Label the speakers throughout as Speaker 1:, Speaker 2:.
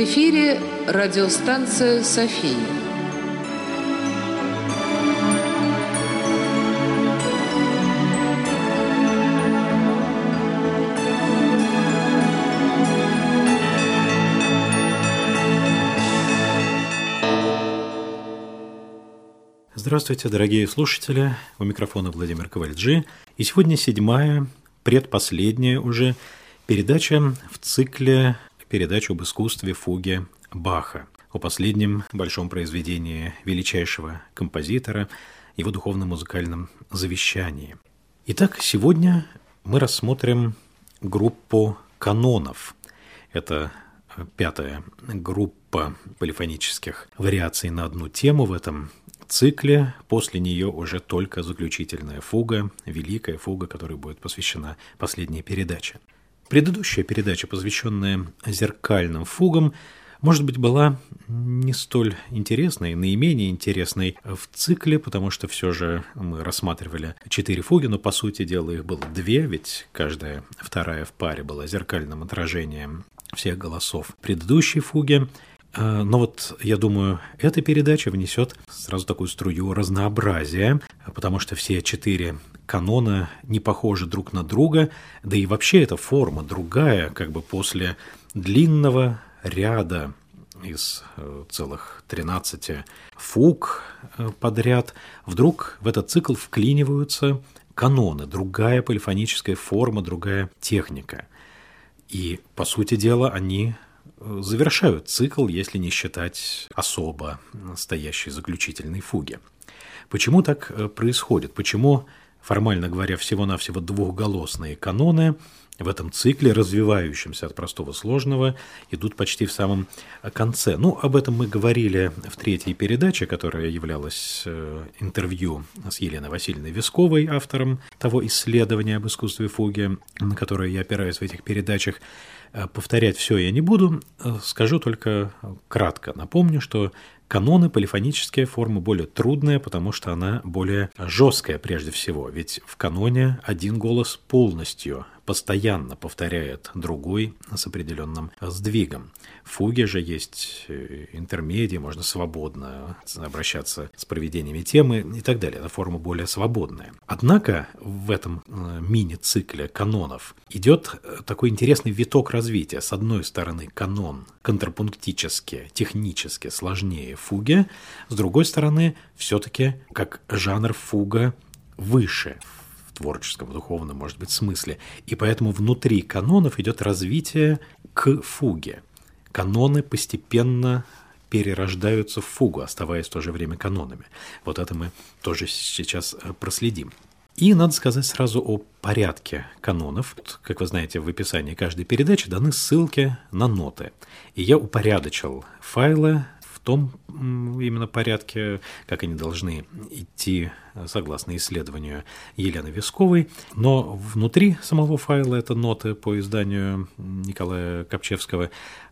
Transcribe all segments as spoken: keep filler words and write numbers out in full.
Speaker 1: эфире радиостанция «София».
Speaker 2: Здравствуйте, дорогие слушатели, у микрофона Владимир Ковальджи, и сегодня седьмая, предпоследняя уже передача в цикле передач об искусстве фуги Баха, о последнем большом произведении величайшего композитора, его духовно-музыкальном завещании. Итак, сегодня мы рассмотрим группу канонов. Это пятая группа полифонических вариаций на одну тему в этом цикле. После нее уже только заключительная фуга, великая фуга, которой будет посвящена последняя передача. Предыдущая передача, посвященная зеркальным фугам, может быть, была не столь интересной, наименее интересной в цикле, потому что все же мы рассматривали четыре фуги, но, по сути дела, их было две, ведь каждая вторая в паре была зеркальным отражением всех голосов предыдущей фуги. Но вот, я думаю, эта передача внесет сразу такую струю разнообразия, потому что все четыре канона не похожи друг на друга, да и вообще эта форма другая, как бы после длинного ряда из целых тринадцати фуг подряд, вдруг в этот цикл вклиниваются каноны, другая полифоническая форма, другая техника. И, по сути дела, они завершают цикл, если не считать особо стоящей заключительной фуги. Почему так происходит? Почему, формально говоря, всего-навсего двухголосные каноны в этом цикле, развивающемся от простого сложного, идут почти в самом конце? Ну, об этом мы говорили в третьей передаче, которая являлась интервью с Еленой Васильевной Висковой, автором того исследования об искусстве фуги, на которое я опираюсь в этих передачах. Повторять все я не буду, скажу только кратко. Напомню, что каноны, полифоническая форма более трудная, потому что она более жесткая прежде всего. Ведь в каноне один голос полностью, постоянно повторяет другой с определенным сдвигом. В фуге же есть интермедии, можно свободно обращаться с проведениями темы и так далее. Эта форма более свободная. Однако в этом мини-цикле канонов идет такой интересный виток развития. С одной стороны, канон контрапунктически, технически сложнее фуги, с другой стороны, все-таки как жанр фуга выше в творческом, духовном, может быть, смысле. И поэтому внутри канонов идет развитие к фуге. Каноны постепенно перерождаются в фугу, оставаясь в то же время канонами. Вот это мы тоже сейчас проследим. И надо сказать сразу о порядке канонов. Как вы знаете, в описании каждой передачи даны ссылки на ноты. И я упорядочил файлы в том именно порядке, как они должны идти согласно исследованию Елены Висковой. Но внутри самого файла, это ноты по изданию Николая Копчевского,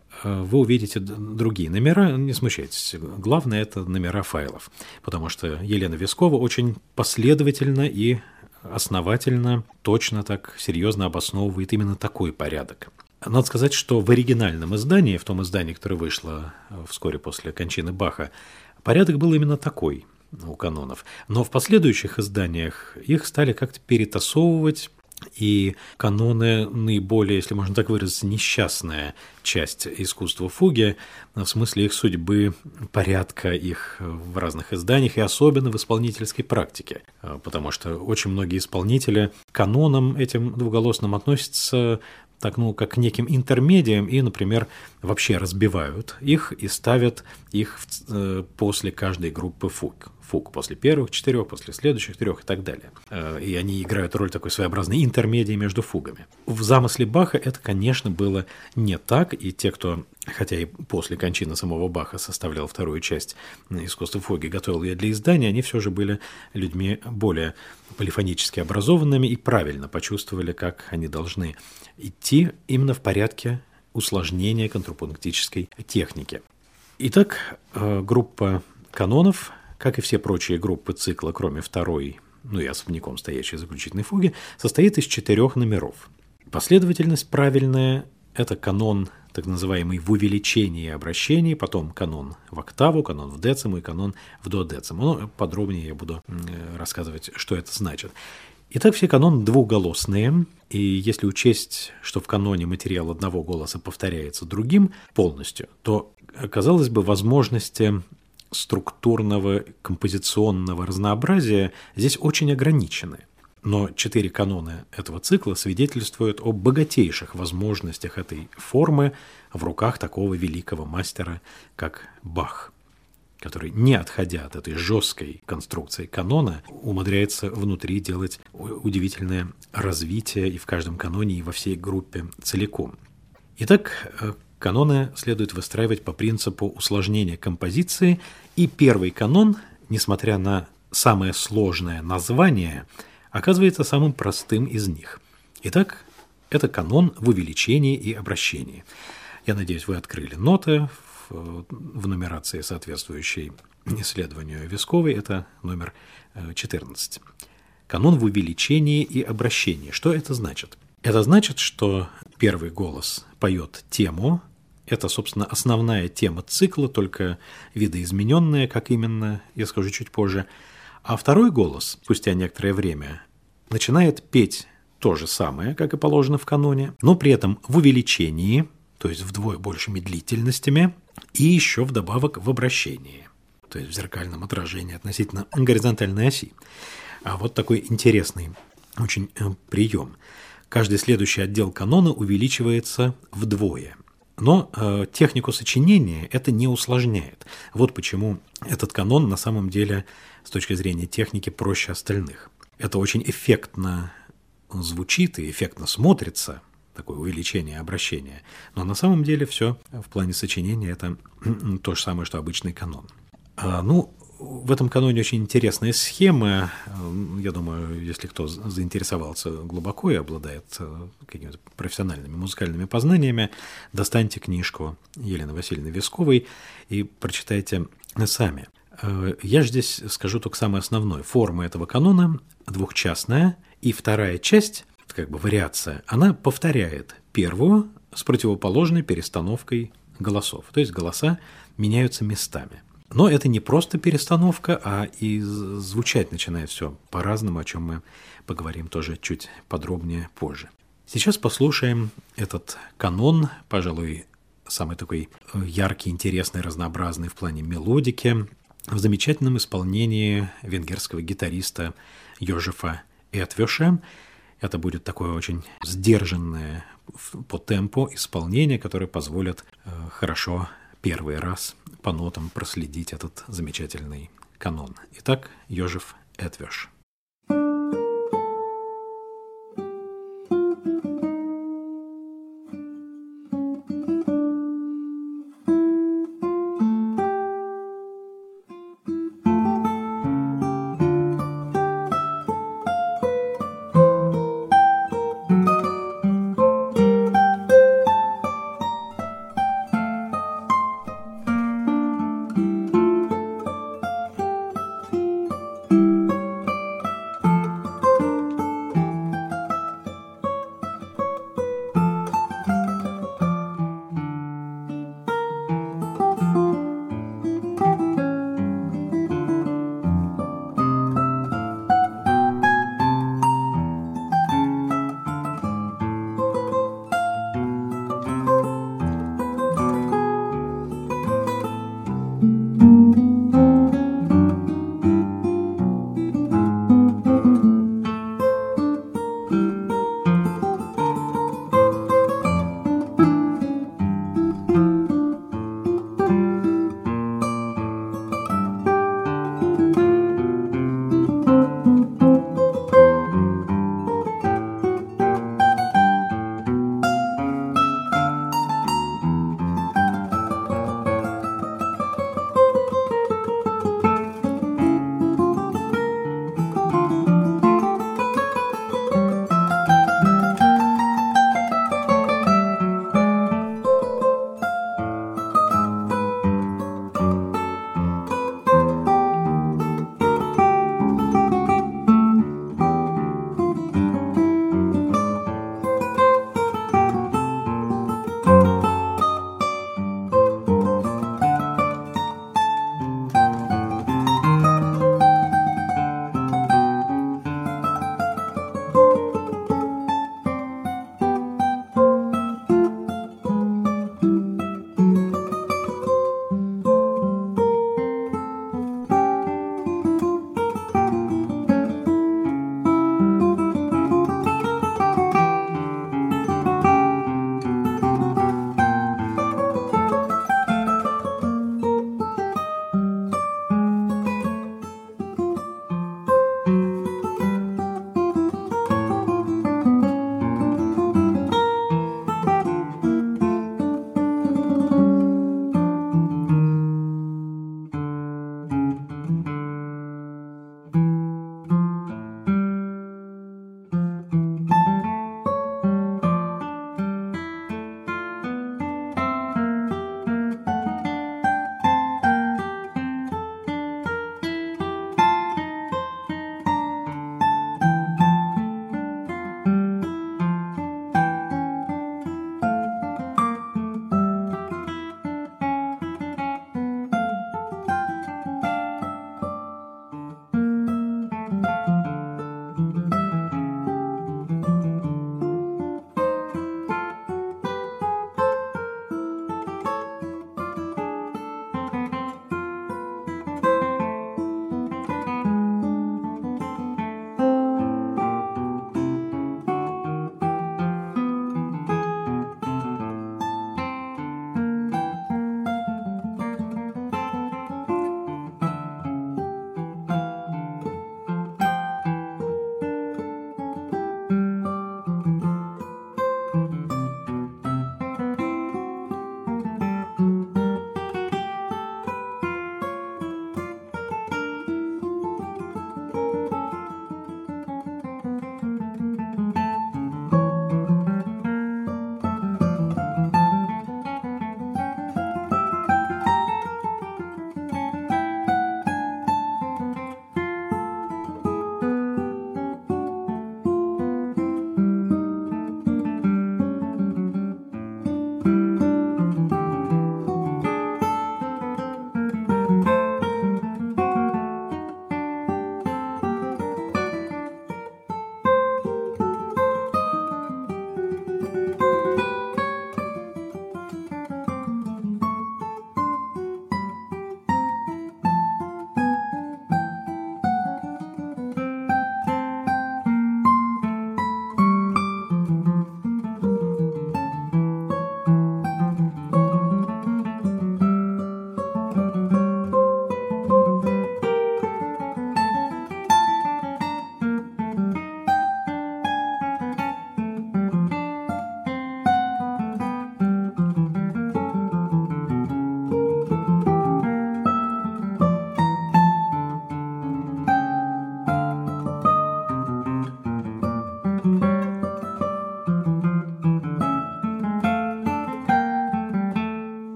Speaker 2: вы увидите другие номера, не смущайтесь. Главное – это номера файлов, потому что Елена Вискова очень последовательно и основательно, точно так, серьезно обосновывает именно такой порядок. Надо сказать, что в оригинальном издании, в том издании, которое вышло вскоре после кончины Баха, порядок был именно такой у канонов. Но в последующих изданиях их стали как-то перетасовывать, и каноны наиболее, если можно так выразиться, несчастная часть искусства фуги, в смысле их судьбы, порядка их в разных изданиях и особенно в исполнительской практике, потому что очень многие исполнители к канонам этим двуголосным относятся так, ну, как к неким интермедиям и, например, вообще разбивают их и ставят их после каждой группы фуг. Фуг после первых четырех, после следующих трех и так далее. И они играют роль такой своеобразной интермедии между фугами. В замысле Баха это, конечно, было не так, и те, кто, хотя и после кончины самого Баха составлял вторую часть искусства фуги, готовил ее для издания, они все же были людьми более полифонически образованными и правильно почувствовали, как они должны идти именно в порядке усложнения контрапунктической техники. Итак, группа канонов, как и все прочие группы цикла, кроме второй, ну и особняком стоящей заключительной фуги, состоит из четырех номеров. Последовательность правильная – это канон так называемый в увеличении и обращении, потом канон в октаву, канон в дециму и канон в дуодециму. Ну, подробнее я буду рассказывать, что это значит. Итак, все каноны двухголосные, и если учесть, что в каноне материал одного голоса повторяется другим полностью, то, казалось бы, возможности структурного композиционного разнообразия здесь очень ограничены. Но четыре канона этого цикла свидетельствуют о богатейших возможностях этой формы в руках такого великого мастера, как Бах, который, не отходя от этой жесткой конструкции канона, умудряется внутри делать удивительное развитие и в каждом каноне, и во всей группе целиком. Итак, каноны следует выстраивать по принципу усложнения композиции, и первый канон, несмотря на самое сложное название, оказывается самым простым из них. Итак, это канон в увеличении и обращении. Я надеюсь, вы открыли ноты в, в нумерации, соответствующей исследованию Висковой. Это номер четырнадцать. Канон в увеличении и обращении. Что это значит? Это значит, что первый голос поет тему. Это, собственно, основная тема цикла, только видоизмененная, как именно, я скажу чуть позже. А второй голос, спустя некоторое время, начинает петь то же самое, как и положено в каноне, но при этом в увеличении, то есть вдвое большими длительностями, и еще вдобавок в обращении, то есть в зеркальном отражении относительно горизонтальной оси. А вот такой интересный очень прием. Каждый следующий отдел канона увеличивается вдвое. Но э, технику сочинения это не усложняет. Вот почему этот канон на самом деле с точки зрения техники проще остальных. Это очень эффектно звучит и эффектно смотрится, такое увеличение обращения. Но на самом деле все в плане сочинения это то же самое, что обычный канон. А, ну, в этом каноне очень интересная схема. Я думаю, если кто заинтересовался глубоко и обладает какими-то профессиональными музыкальными познаниями, достаньте книжку Елены Васильевны Висковой и прочитайте сами. Я же здесь скажу только самое основное. Форма этого канона двухчастная, и вторая часть, как бы вариация, она повторяет первую с противоположной перестановкой голосов. То есть голоса меняются местами. Но это не просто перестановка, а и звучать начинает все по-разному, о чем мы поговорим тоже чуть подробнее позже. Сейчас послушаем этот канон, пожалуй, самый такой яркий, интересный, разнообразный в плане мелодики, в замечательном исполнении венгерского гитариста Йожефа Этвеша. Это будет такое очень сдержанное по темпу исполнение, которое позволит хорошо первый раз по нотам проследить этот замечательный канон. Итак, Йожеф Этвеш.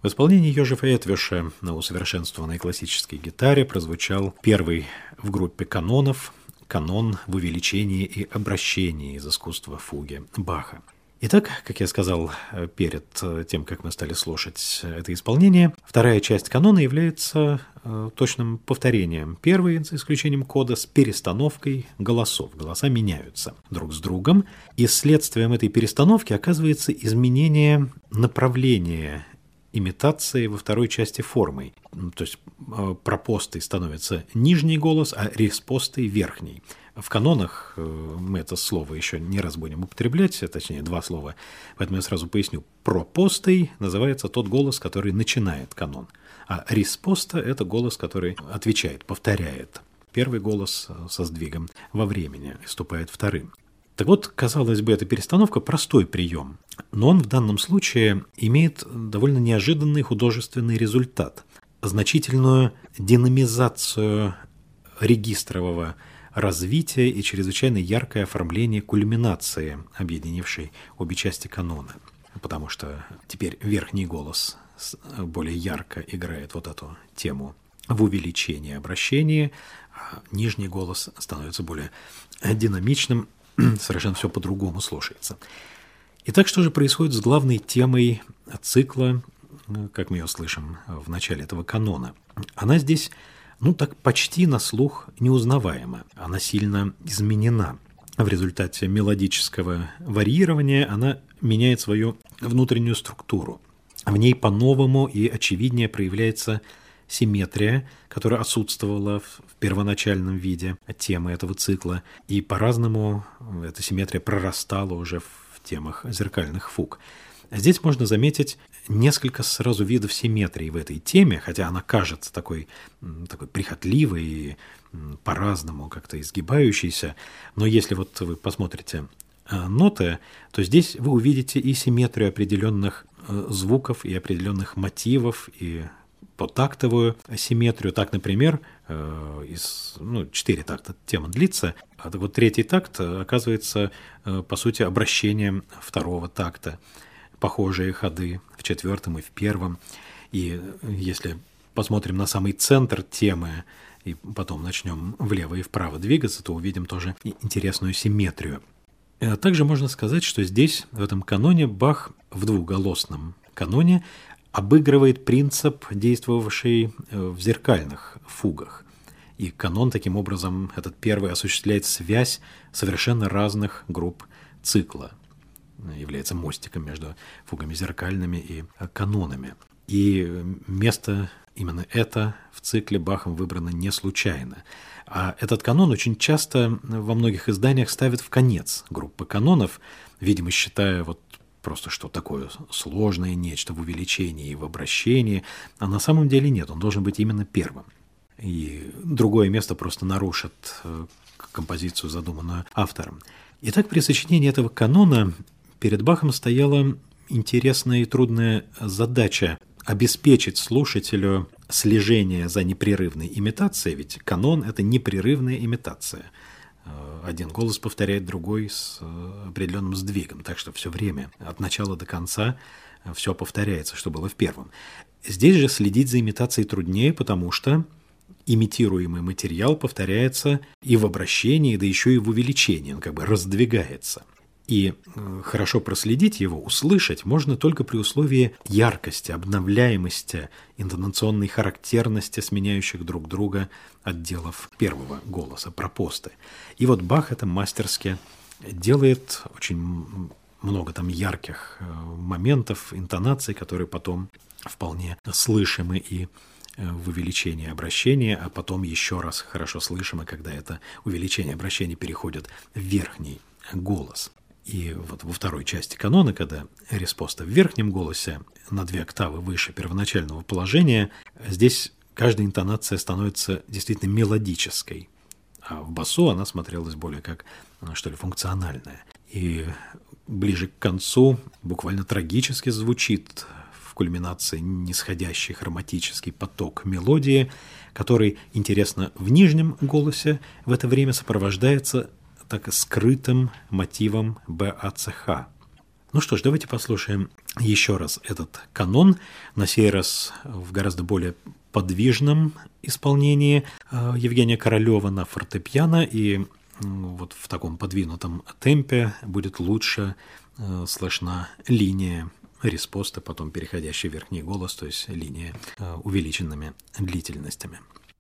Speaker 2: В исполнении Йожефа Этвиша на усовершенствованной классической гитаре прозвучал первый в группе канонов канон в увеличении и обращении из искусства фуги Баха. Итак, как я сказал перед тем, как мы стали слушать это исполнение, вторая часть канона является точным повторением первой, за исключением кода, с перестановкой голосов. Голоса меняются друг с другом, и следствием этой перестановки оказывается изменение направления имитации во второй части формой. То есть пропостой становится нижний голос, а респостой – верхний. В канонах мы это слово еще не раз будем употреблять, точнее, два слова, поэтому я сразу поясню. Пропостой называется тот голос, который начинает канон, а респоста – это голос, который отвечает, повторяет. Первый голос со сдвигом во времени выступает вторым. Так вот, казалось бы, эта перестановка – простой прием, но он в данном случае имеет довольно неожиданный художественный результат, значительную динамизацию регистрового развития и чрезвычайно яркое оформление кульминации, объединившей обе части канона, потому что теперь верхний голос более ярко играет вот эту тему в увеличении обращения, а нижний голос становится более динамичным, совершенно все по-другому слушается. Итак, что же происходит с главной темой цикла, как мы ее слышим в начале этого канона? Она здесь, ну так почти на слух неузнаваема, она сильно изменена. В результате мелодического варьирования она меняет свою внутреннюю структуру. В ней по-новому и очевиднее проявляется симметрия, которая отсутствовала в первоначальном виде темы этого цикла, и по-разному эта симметрия прорастала уже в темах зеркальных фуг. Здесь можно заметить несколько сразу видов симметрии в этой теме, хотя она кажется такой, такой прихотливой и по-разному как-то изгибающейся, но если вот вы посмотрите ноты, то здесь вы увидите и симметрию определенных звуков, и определенных мотивов, и потактовую симметрию. Так, например, из, ну, четыре такта тема длится, а вот третий такт оказывается, по сути, обращением второго такта. Похожие ходы в четвертом и в первом. И если посмотрим на самый центр темы, и потом начнем влево и вправо двигаться, то увидим тоже интересную симметрию. Также можно сказать, что здесь, в этом каноне, Бах в двухголосном каноне обыгрывает принцип, действовавший в зеркальных фугах. И канон, таким образом, этот первый осуществляет связь совершенно разных групп цикла, является мостиком между фугами зеркальными и канонами. И место именно это в цикле Бахом выбрано не случайно. А этот канон очень часто во многих изданиях ставят в конец группы канонов, видимо, считая вот просто что такое сложное нечто в увеличении и в обращении, а на самом деле нет, он должен быть именно первым. И другое место просто нарушит композицию, задуманную автором. Итак, при сочинении этого канона перед Бахом стояла интересная и трудная задача обеспечить слушателю слежение за непрерывной имитацией, ведь канон – это непрерывная имитация. Один голос повторяет другой с определенным сдвигом, так что все время, от начала до конца, все повторяется, что было в первом. Здесь же следить за имитацией труднее, потому что имитируемый материал повторяется и в обращении, да еще и в увеличении, он как бы раздвигается. И хорошо проследить его, услышать можно только при условии яркости, обновляемости, интонационной характерности сменяющих друг друга отделов первого голоса, пропосты. И вот Бах это мастерски делает, очень много там ярких моментов, интонаций, которые потом вполне слышимы и в увеличении обращения, а потом еще раз хорошо слышимы, когда это увеличение обращения переходит в верхний голос. И вот во второй части канона, когда респоста в верхнем голосе на две октавы выше первоначального положения, здесь каждая интонация становится действительно мелодической, а в басу она смотрелась более как, что ли, функциональная. И ближе к концу буквально трагически звучит в кульминации нисходящий хроматический поток мелодии, который, интересно, в нижнем голосе в это время сопровождается так скрытым мотивом бэ а цэ ха. Ну что ж, давайте послушаем еще раз этот канон, на сей раз в гораздо более подвижном исполнении Евгения Королева на фортепиано, и вот в таком подвинутом темпе будет лучше слышна линия респоста, потом переходящий в верхний голос, то есть линия увеличенными длительностями.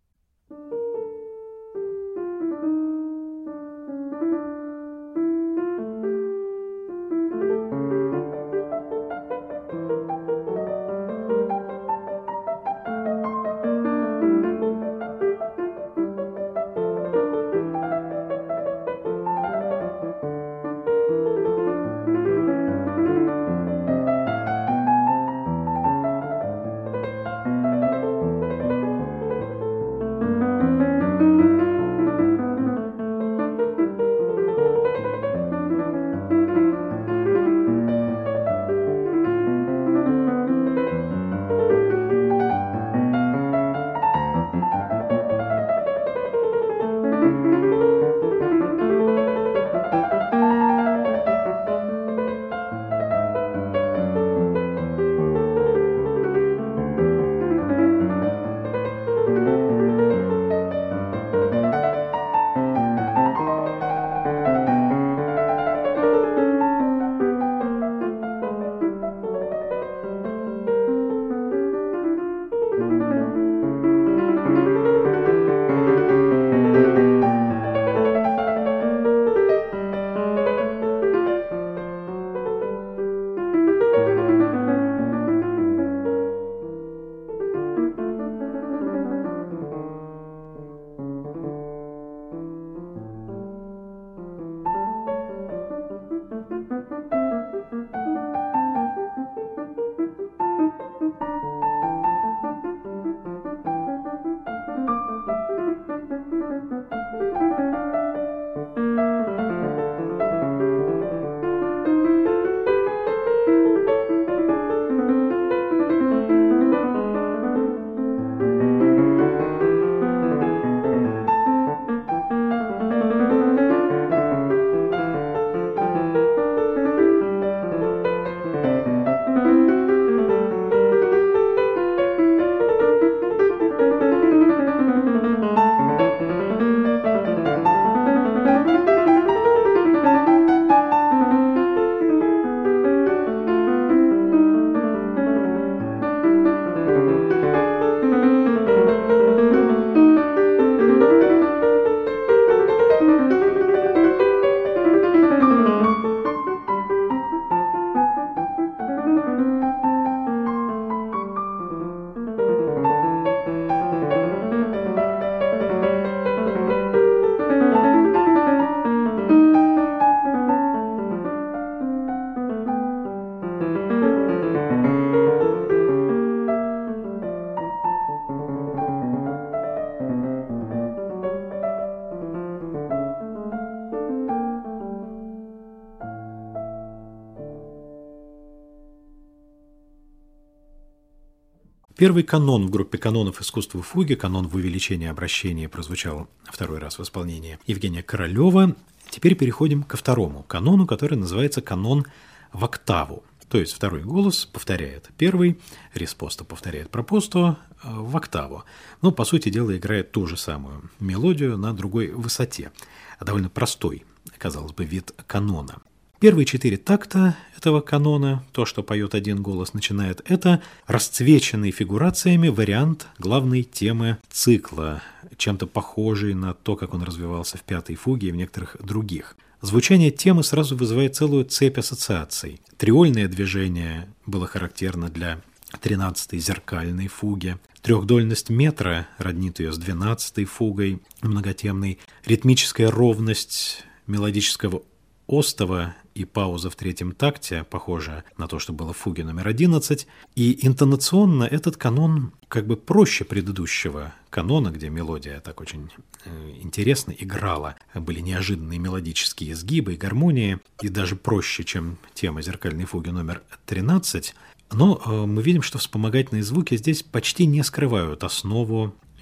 Speaker 2: Первый канон в группе канонов искусства фуги, канон в увеличении обращения, прозвучал второй раз в исполнении Евгения Королева. Теперь переходим ко второму канону, который называется канон в октаву. То есть второй голос повторяет первый, респосто повторяет пропосто в октаву. Но, по сути дела, играет ту же самую мелодию на другой высоте. Довольно простой, казалось бы, вид канона. Первые четыре такта этого канона, то, что поет один голос, начинает, это расцвеченный фигурациями вариант главной темы цикла, чем-то похожий на то, как он развивался в пятой фуге и в некоторых других. Звучание темы сразу вызывает целую цепь ассоциаций. Триольное движение было характерно для тринадцатой зеркальной фуги. Трехдольность метра роднит ее с двенадцатой фугой многотемной. Ритмическая ровность мелодического остова и пауза в третьем такте похожа на то, что было в фуге номер одиннадцать. И интонационно этот канон как бы проще предыдущего канона, где мелодия так очень э, интересно играла. Были неожиданные мелодические изгибы и гармонии, и даже проще, чем тема зеркальной фуги номер тринадцать. Но э, мы видим, что вспомогательные звуки здесь почти не скрывают основу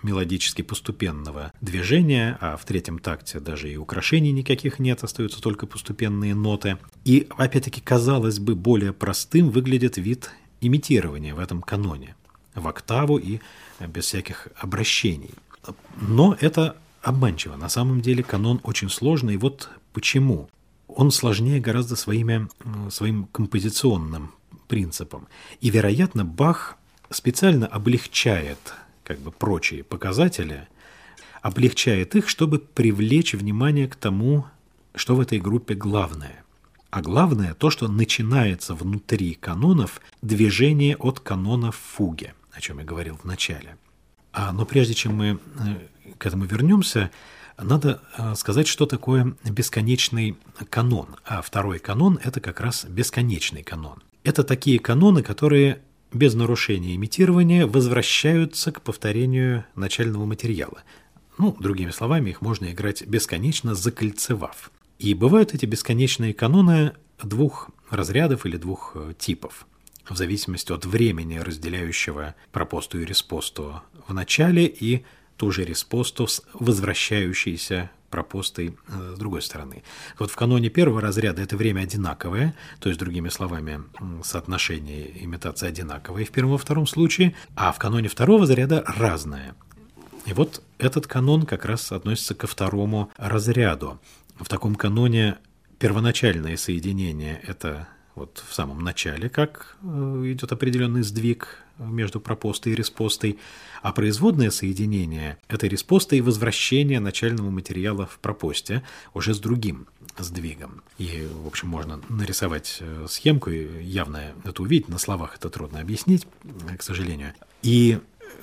Speaker 2: мелодически поступенного движения, а в третьем такте даже и украшений никаких нет, остаются только поступенные ноты. И, опять-таки, казалось бы, более простым выглядит вид имитирования в этом каноне, в октаву и без всяких обращений. Но это обманчиво. На самом деле канон очень сложный, и вот почему. Он сложнее гораздо своими, своим композиционным принципом. И, вероятно, Бах специально облегчает как бы прочие показатели, облегчает их, чтобы привлечь внимание к тому, что в этой группе главное. А главное то, что начинается внутри канонов движение от канона в фуге, о чем я говорил в начале. А, но прежде чем мы к этому вернемся, надо сказать, что такое бесконечный канон. А второй канон – это как раз бесконечный канон. Это такие каноны, которые без нарушения имитирования возвращаются к повторению начального материала. Ну, другими словами, их можно играть бесконечно, закольцевав. И бывают эти бесконечные каноны двух разрядов или двух типов, в зависимости от времени, разделяющего пропосту и респосту в начале, и ту же респосту с возвращающейся пропостой с другой стороны. Вот в каноне первого разряда это время одинаковое, то есть, другими словами, соотношение имитации одинаковое в первом и втором случае, а в каноне второго разряда разное. И вот этот канон как раз относится ко второму разряду. В таком каноне первоначальное соединение – это вот в самом начале, как идет определенный сдвиг между пропостой и респостой, а производное соединение – это респоста и возвращение начального материала в пропосте уже с другим сдвигом. И, в общем, можно нарисовать схемку, и явно это увидеть, на словах это трудно объяснить, к сожалению. И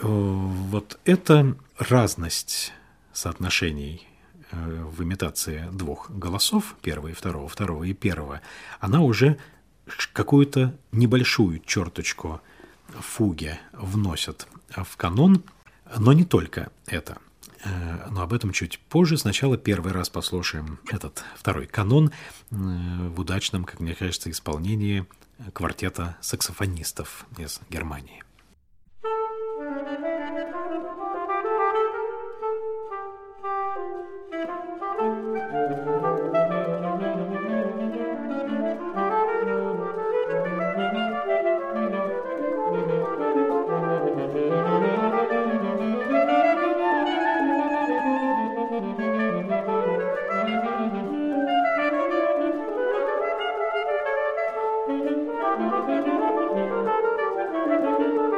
Speaker 2: вот эта разность соотношений в имитации двух голосов, первого и второго, второго и первого, она уже какую-то небольшую черточку фуги вносит в канон, но не только это. Но об этом чуть позже. Сначала первый раз послушаем этот второй канон в удачном, как мне кажется, исполнении квартета саксофонистов из Германии.
Speaker 3: Thank you.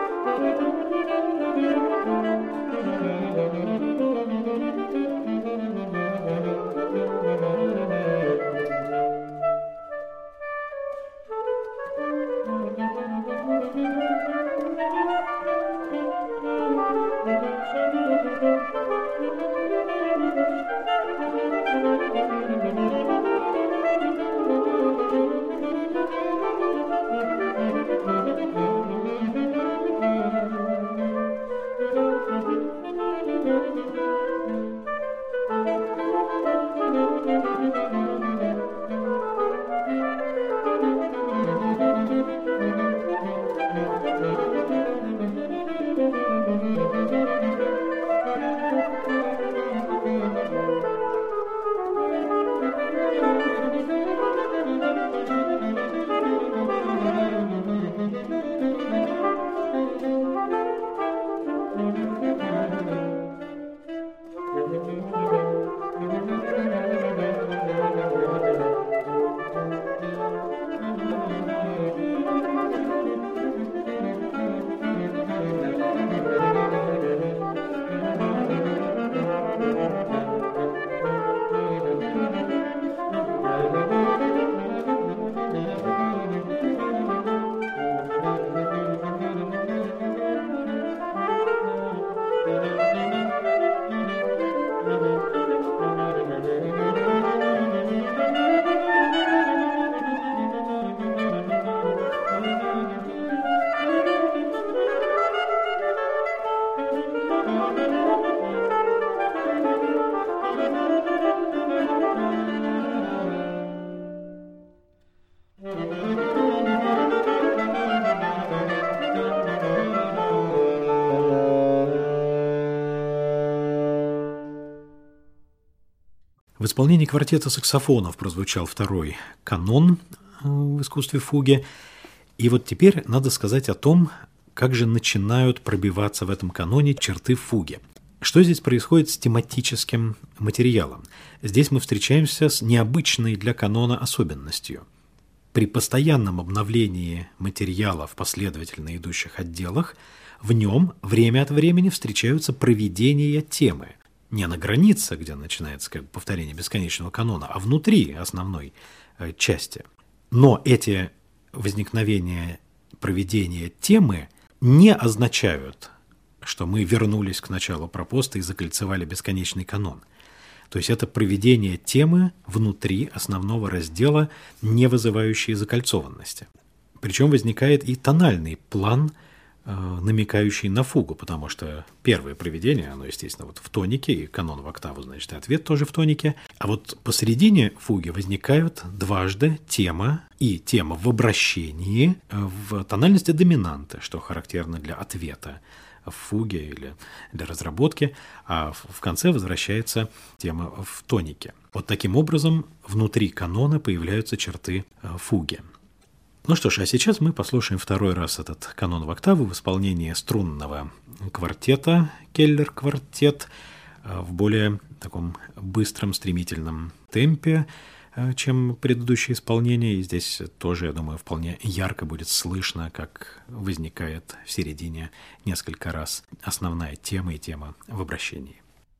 Speaker 2: В исполнении квартета саксофонов прозвучал второй канон в искусстве фуги. И вот теперь надо сказать о том, как же начинают пробиваться в этом каноне черты фуги. Что здесь происходит с тематическим материалом? Здесь мы встречаемся с необычной для канона особенностью. При постоянном обновлении материала в последовательно идущих отделах в нем время от времени встречаются проведения темы. Не на границе, где начинается как бы повторение бесконечного канона, а внутри основной э, части. Но эти возникновения проведения темы не означают, что мы вернулись к началу пропоста и закольцевали бесконечный канон. То есть это проведение темы внутри основного раздела, не вызывающие закольцованности. Причем возникает и тональный план, намекающий на фугу, потому что первое проведение, оно, естественно, вот в тонике, и канон в октаву, значит, и ответ тоже в тонике. А вот посередине фуги возникают дважды тема и тема в обращении в тональности доминанты, что характерно для ответа в фуге или для разработки, а в конце возвращается тема в тонике. Вот таким образом внутри канона появляются черты фуги. Ну что ж, а сейчас мы послушаем второй раз этот канон в октаву в исполнении струнного квартета «Келлер-квартет» в более таком быстром, стремительном темпе, чем предыдущее исполнение. И здесь тоже, я думаю, вполне ярко будет слышно, как возникает в середине несколько раз основная тема и тема в обращении.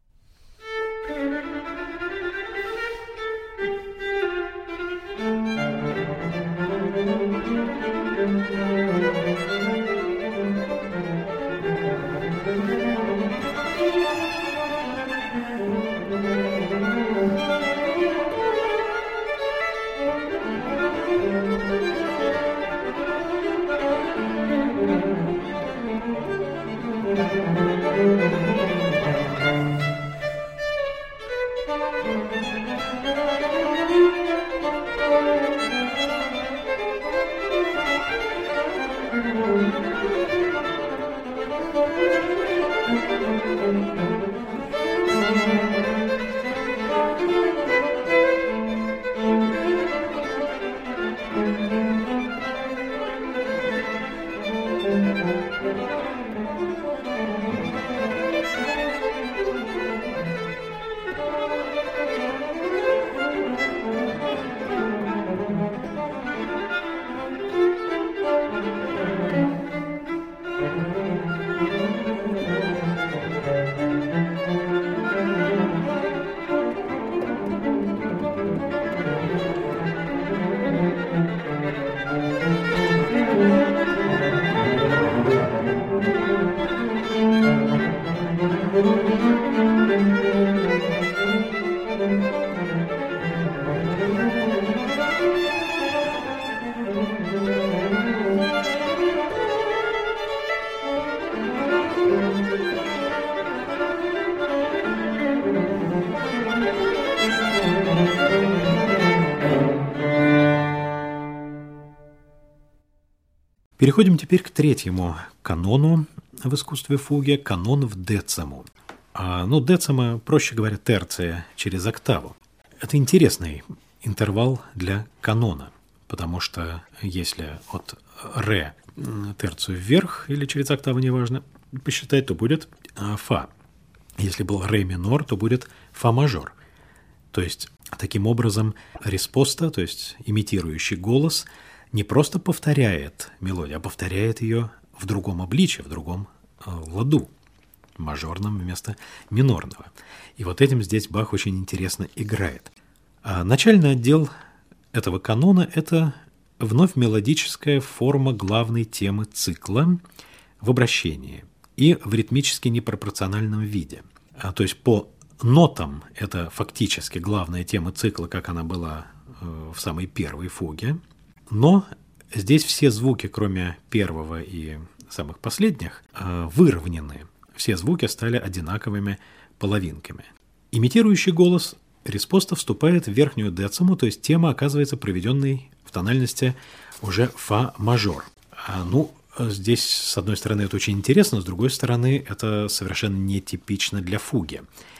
Speaker 2: Переходим теперь к третьему канону в искусстве фуги, канон в дециму. А, ну, децима, проще говоря, терция через октаву. Это интересный интервал для канона, потому что если от ре терцию вверх или через октаву, неважно, посчитать, то будет фа. Если был ре минор, то будет фа мажор. То есть, таким образом, респоста, то есть имитирующий голос, не просто повторяет мелодию, а повторяет ее в другом обличии, в другом э, ладу, мажорном вместо минорного. И вот этим здесь Бах очень интересно играет. А начальный отдел этого канона – это вновь мелодическая форма главной темы цикла в обращении и в ритмически непропорциональном виде. А, то есть по нотам это фактически главная тема цикла, как она была э, в самой первой фуге. Но здесь все звуки, кроме первого и самых последних, выровнены. Все звуки стали одинаковыми половинками. Имитирующий голос респоста вступает в верхнюю дециму, то есть тема оказывается проведенной в тональности уже фа мажор. А, ну, здесь, с одной стороны, это очень интересно, с другой стороны, это совершенно нетипично для фуги.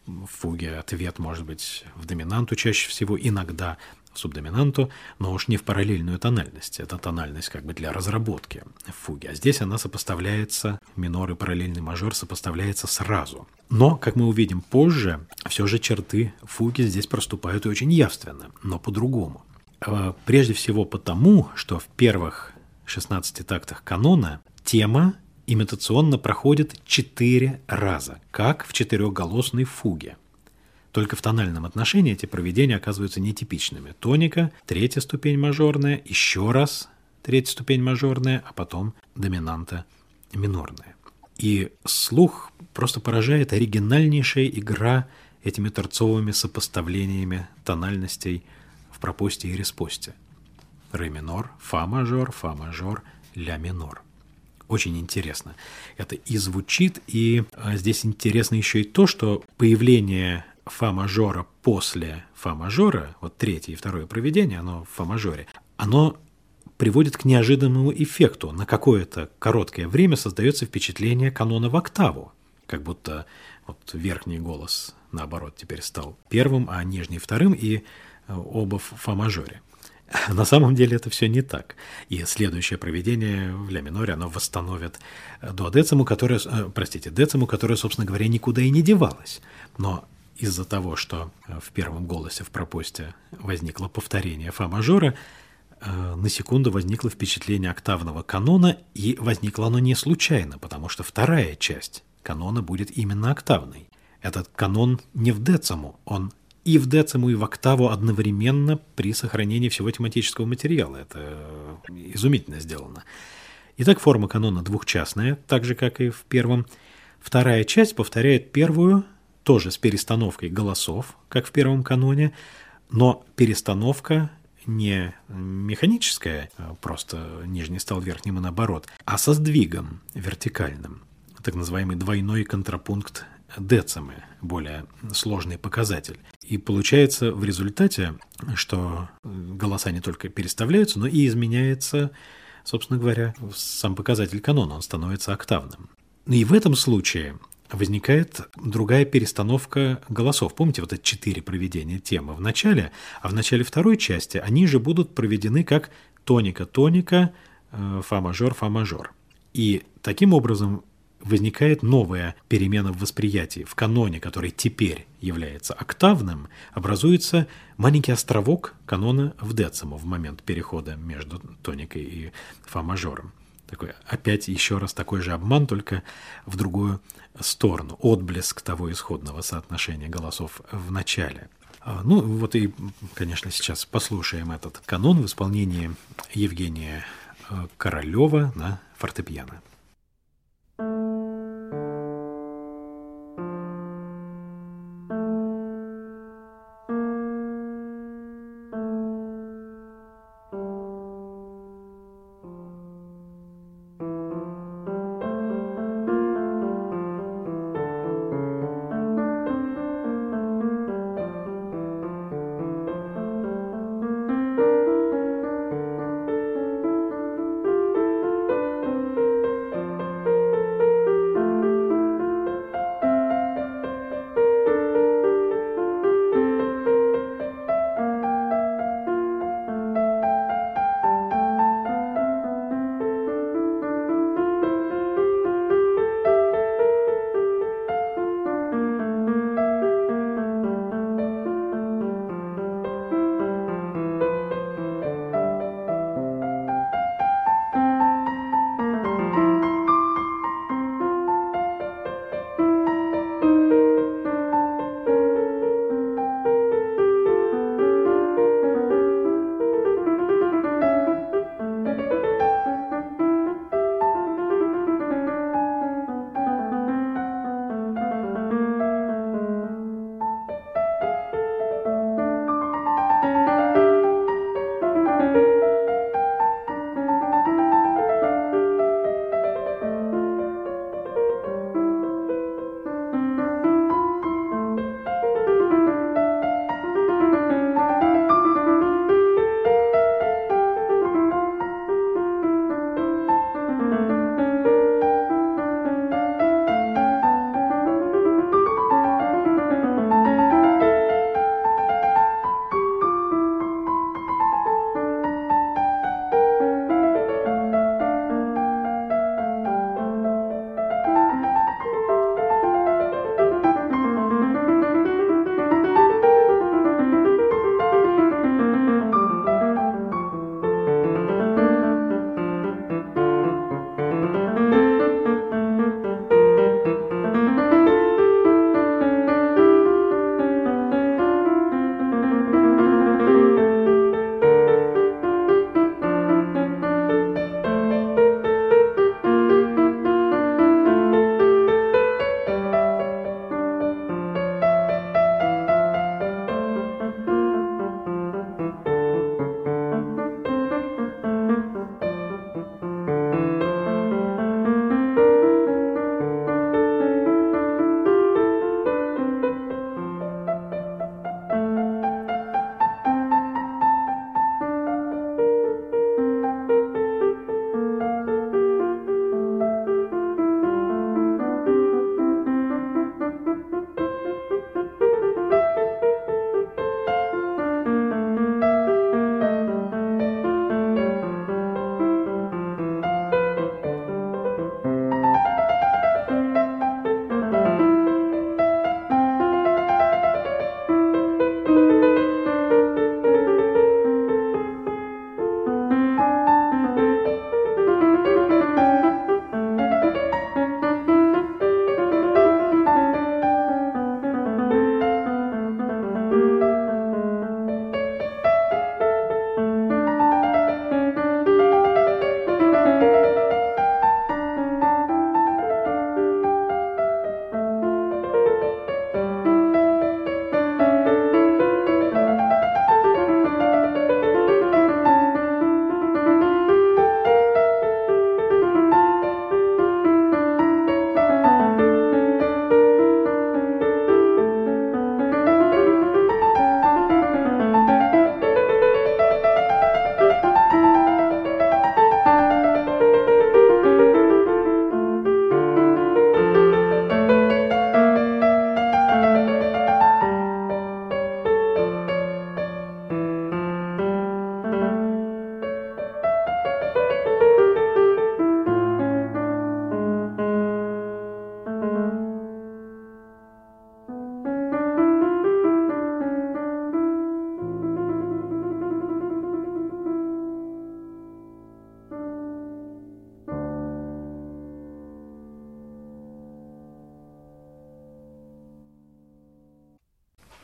Speaker 2: в фуге ответ может быть в доминанту чаще всего, иногда в субдоминанту, но уж не в параллельную тональность. Это тональность как бы для разработки в фуге. А здесь она сопоставляется, минор и параллельный мажор сопоставляется сразу. Но, как мы увидим позже, все же черты фуги здесь проступают и очень явственно, но по-другому. Прежде всего потому, что в первых шестнадцати тактах канона тема имитационно проходит четыре раза, как в четырехголосной фуге. Только в тональном отношении эти проведения оказываются нетипичными. Тоника, третья ступень мажорная, еще раз третья ступень мажорная, а потом доминанта минорная. И слух просто поражает оригинальнейшая игра этими торцовыми сопоставлениями тональностей в пропосте и респосте. Ре минор, фа мажор, фа мажор, ля минор. Очень интересно. Это и звучит, и здесь интересно еще и то, что появление фа мажора после фа мажора, вот третье и второе проведение, оно в фа мажоре, оно приводит к неожиданному эффекту. На какое-то короткое время создается впечатление канона в октаву, как будто вот верхний голос, наоборот, теперь стал первым, а нижний вторым, и оба в фа мажоре. На самом деле это все не так. И следующее проведение в ля миноре, оно восстановит до дециму, которая, простите, дециму, которая, собственно говоря, никуда и не девалась. Но из-за того, что в первом голосе в пропосте возникло повторение фа мажора, на секунду возникло впечатление октавного канона, и возникло оно не случайно, потому что вторая часть канона будет именно октавной. Этот канон не в дециму, он и в дециму, и в октаву одновременно при сохранении всего тематического материала. Это изумительно сделано. Итак, форма канона двухчастная, так же, как и в первом. Вторая часть повторяет первую, тоже с перестановкой голосов, как в первом каноне, но перестановка не механическая, просто нижний стал верхним и наоборот, а со сдвигом вертикальным, так называемый двойной контрапункт децимы, более сложный показатель. И получается в результате, что голоса не только переставляются, но и изменяется, собственно говоря, сам показатель канона, он становится октавным. И в этом случае возникает другая перестановка голосов. Помните, вот эти четыре проведения темы в начале, а в начале второй части они же будут проведены как тоника-тоника, фа-мажор, фа-мажор. И таким образом возникает новая перемена в восприятии. В каноне, который теперь является октавным, образуется маленький островок канона в дециму в момент перехода между тоникой и фа-мажором. Такой, опять еще раз такой же обман, только в другую сторону. Отблеск того исходного соотношения голосов в начале. Ну, вот и, конечно, сейчас послушаем этот канон в исполнении Евгения Королева на фортепиано.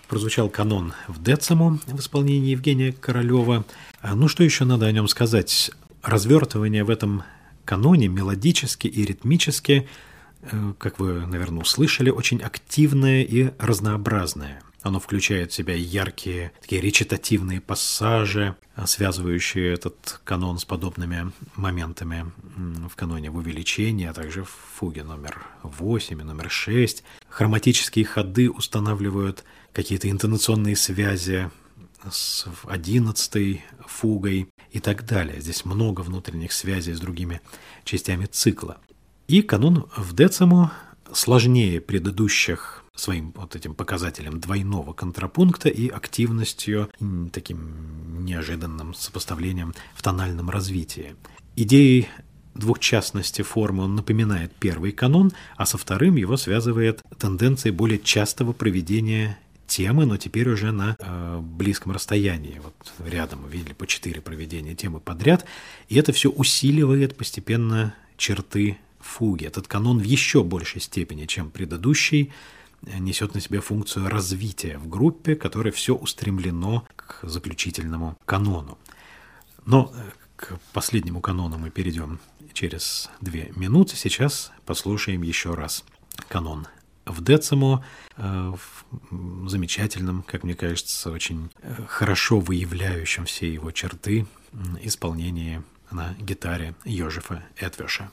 Speaker 2: Прозвучал канон в дециму в исполнении Евгения Королева. Ну, что еще надо о нем сказать? Развертывание в этом каноне мелодически и ритмически, как вы, наверное, услышали, очень активное и разнообразное. Оно включает в себя яркие, такие речитативные пассажи, связывающие этот канон с подобными моментами в каноне в увеличении, а также в фуге номер восемь и номер шесть. Хроматические ходы устанавливают какие-то интонационные связи с одиннадцатой фугой и так далее. Здесь много внутренних связей с другими частями цикла. И канон в дециму сложнее предыдущих своим вот этим показателем двойного контрапункта и активностью, таким неожиданным сопоставлением в тональном развитии. Идеей двухчастности формы он напоминает первый канон, а со вторым его связывает тенденция более частого проведения темы, но теперь уже на э, близком расстоянии. Вот рядом мы видели по четыре проведения темы подряд, и это все усиливает постепенно черты фуги. Этот канон в еще большей степени, чем предыдущий, несет на себе функцию развития в группе, которое все устремлено к заключительному канону. Но к последнему канону мы перейдем через две минуты. Сейчас послушаем еще раз канон в дециму, в замечательном, как мне кажется, очень хорошо выявляющем все его черты исполнении на гитаре Йозефа Эдвеша.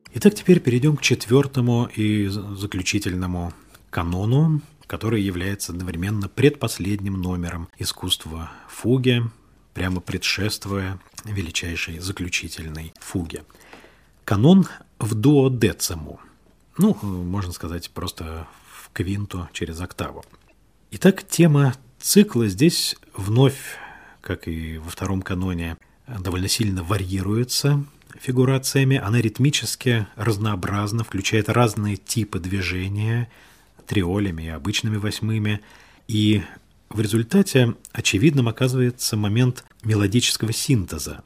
Speaker 2: Итак, теперь перейдем к четвертому и заключительному канону, который является одновременно предпоследним номером искусства фуги, прямо предшествуя величайшей заключительной фуге. Канон в дуодециму, ну, можно сказать, просто в квинту через октаву. Итак, тема цикла здесь вновь, как и во втором каноне, довольно сильно варьируется фигурациями. Она ритмически разнообразна, включает разные типы движения, триолями и обычными восьмыми. И в результате очевидным оказывается момент мелодического синтеза.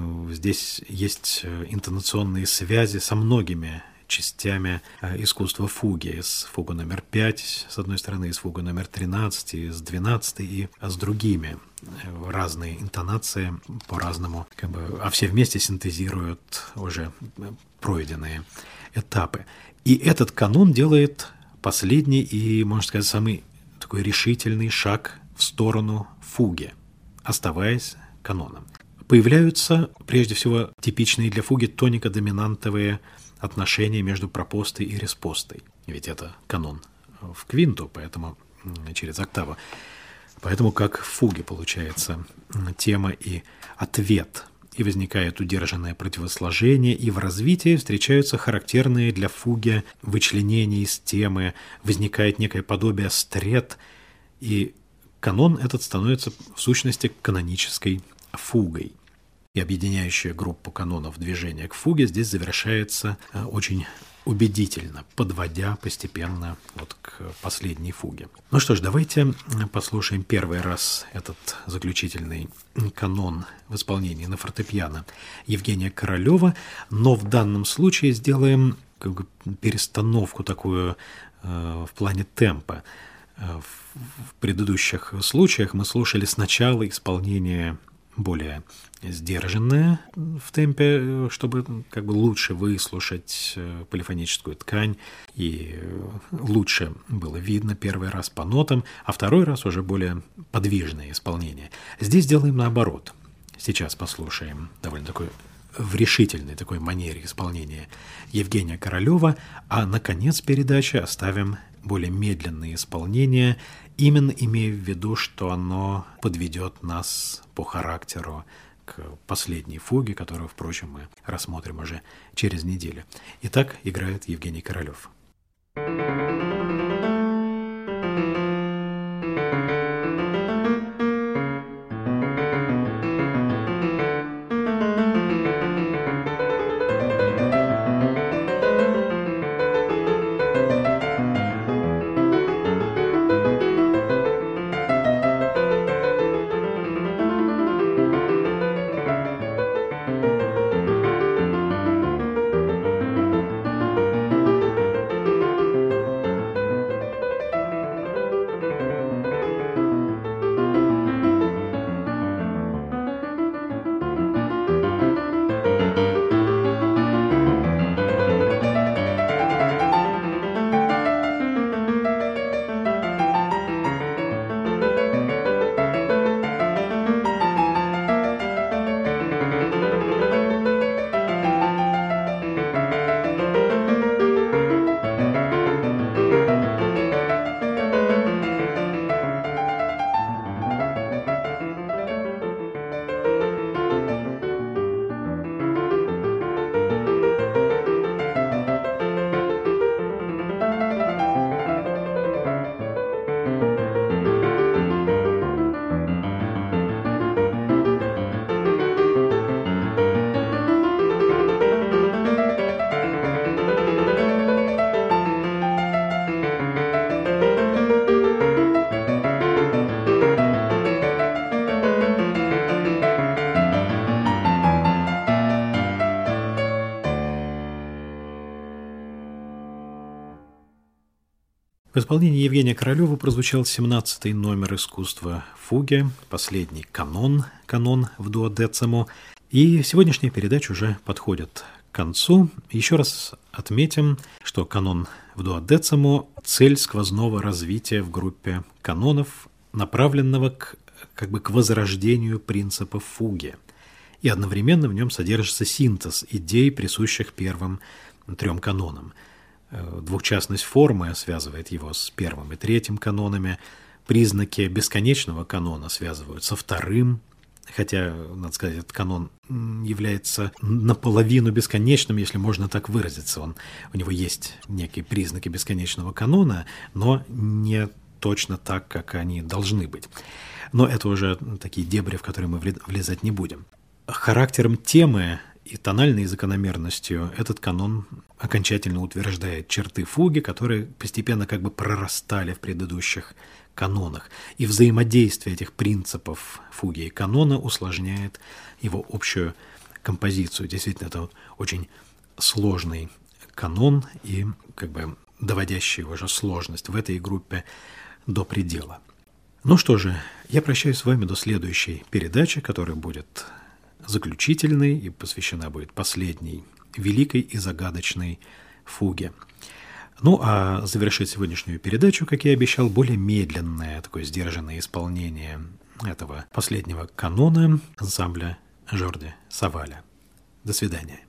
Speaker 2: Здесь есть интонационные связи со многими частями искусства фуги. С фугу номер пять, с одной стороны, и с фугу номер тринадцать, и с двенадцатой, и с другими. Разные интонации по-разному, как бы, а все вместе синтезируют уже пройденные этапы. И этот канон делает последний и, можно сказать, самый такой решительный шаг в сторону фуги, оставаясь каноном. Появляются, прежде всего, типичные для фуги тонико-доминантовые отношения между пропостой и респостой. Ведь это канон в квинту, поэтому через октаву. Поэтому как в фуге получается тема и ответ, и возникает удержанное противосложение, и в развитии встречаются характерные для фуги вычленения из темы, возникает некое подобие стрет, и канон этот становится в сущности канонической фугой. И объединяющая группу канонов движения к фуге здесь завершается очень убедительно, подводя постепенно вот к последней фуге. Ну что ж, давайте послушаем первый раз этот заключительный канон в исполнении на фортепиано Евгения Королева, но в данном случае сделаем как бы перестановку такую э, в плане темпа. В предыдущих случаях мы слушали сначала исполнение более сдержанное в темпе, чтобы как бы лучше выслушать полифоническую ткань, и лучше было видно первый раз по нотам, а второй раз уже более подвижное исполнение. Здесь делаем наоборот. Сейчас послушаем довольно такой в решительной такой манере исполнения Евгения Королева, а на конец передачи оставим более медленное исполнение, именно имея в виду, что оно подведет нас по характеру к последней фуге, которую, впрочем, мы рассмотрим уже через неделю. Итак, играет Евгений Королев. В исполнении Евгения Королева прозвучал семнадцатый номер искусства фуги, последний канон, канон в дуодециму. И сегодняшняя передача уже подходит к концу. Еще раз отметим, что канон в дуодециму – цель сквозного развития в группе канонов, направленного к, как бы к возрождению принципа фуги. И одновременно в нем содержится синтез идей, присущих первым трем канонам. Двухчастность формы связывает его с первым и третьим канонами. Признаки бесконечного канона связывают со вторым, хотя, надо сказать, этот канон является наполовину бесконечным, если можно так выразиться. Он, у него есть некие признаки бесконечного канона, но не точно так, как они должны быть. Но это уже такие дебри, в которые мы влезать не будем. Характером темы и тональной закономерностью этот канон окончательно утверждает черты фуги, которые постепенно как бы прорастали в предыдущих канонах. И взаимодействие этих принципов фуги и канона усложняет его общую композицию. Действительно, это очень сложный канон и как бы доводящий уже сложность в этой группе до предела. Ну что же, я прощаюсь с вами до следующей передачи, которая будет заключительной и посвящена будет последней великой и загадочной фуге. Ну, а завершить сегодняшнюю передачу, как я обещал, более медленное, такое сдержанное исполнение этого последнего канона ансамбля Жорди Саваля. До свидания.